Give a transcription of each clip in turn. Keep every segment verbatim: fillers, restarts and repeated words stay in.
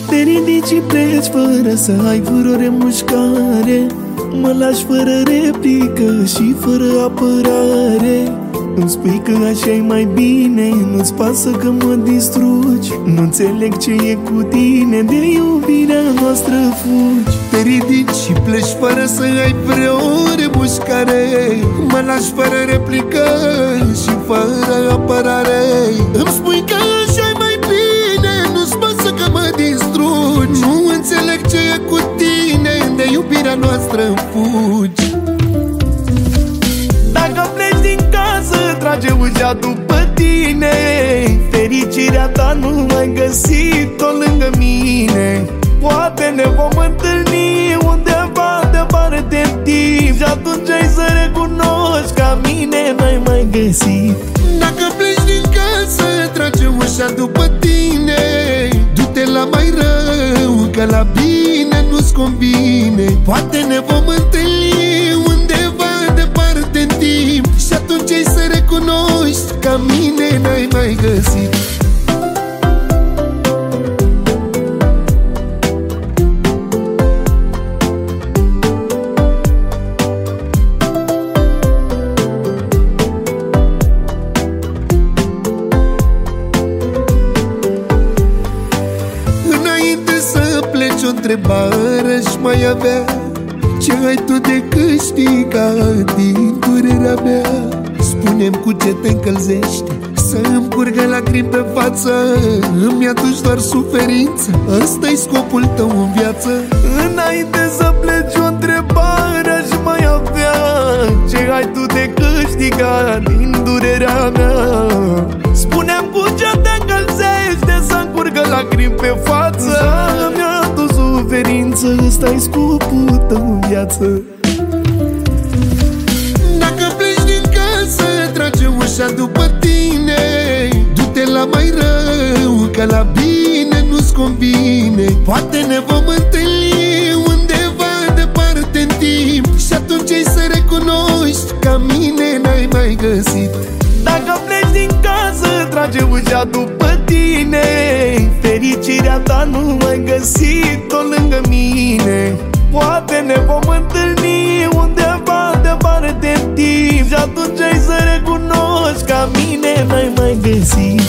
Te ridici și pleci fără să ai vreo remușcare. Mă lași fără replică și fără apărare. Îmi spui că așa-i mai bine, nu-ți pasă că mă distrugi. Nu înțeleg ce e cu tine, de iubirea noastră fugi. Te ridici și pleci fără să ai vreo remușcare. Mă lași fără replică și fără apărare. Îmi spui că așa-i mai bine, nu-ți pasă că mă distrugi. Nu înțeleg ce e cu tine, de iubirea noastră fugi. Dacă pleci din casă, trage ușa după tine. Fericirea ta nu mai găsit-o lângă mine. Poate ne vom întâlni undeva departe în timp și atunci ai să recunoști că mine n-ai mai găsit. Dacă pleci din casă, trage ușa după tine. Du-te la mai rău, că la bine nu-ți convine. Poate ne vom întâlni undeva departe în timp și atunci ai să recunoști că mine n-ai mai găsit. O întrebare aș mai avea: ce ai tu de câștigat din durerea mea? Spune-mi cu ce te încălzește să-mi curgă lacrimi pe față. Îmi aduci doar suferință, ăsta-i scopul tău în viață. Înainte să pleci o întrebare aș mai avea: ce ai tu de câștigat din durerea mea? Spune-mi cu ce te încălzește să-mi curgă lacrimi pe față. Îmi aduci suferință, ăsta-i scopul tău în viață. Dacă pleci din casă, trage ușa după tine. Du-te la mai rău, că la bine nu-ți convine. Poate ne vom întâlni undeva departe în timp și atunci ai să recunoști că mine n-ai mai găsit. Dacă pleci din casă, trage ușa după tine. Fericirea ta nu mai găsit-o lângă mine. Poate ne vom întâlni undeva departe în timp și atunci ai să recunoști că mine n-ai mai găsit.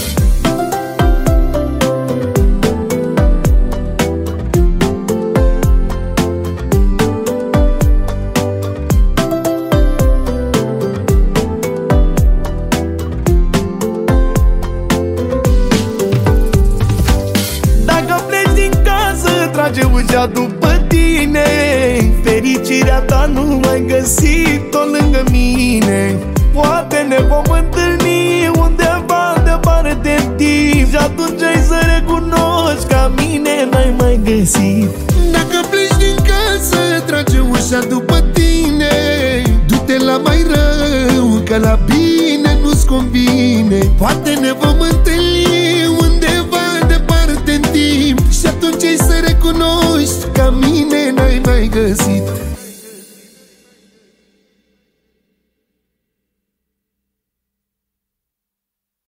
Trage ușa după tine. Fericirea ta nu mai găsit-o lângă mine. Poate ne vom întâlni undeva departe în timp și atunci ai să recunoști că mine n-ai mai găsit. Dacă pleci din casă, trage ușa după tine. Du-te la mai rău, că la bine nu-ți convine. Poate ne vom întâlni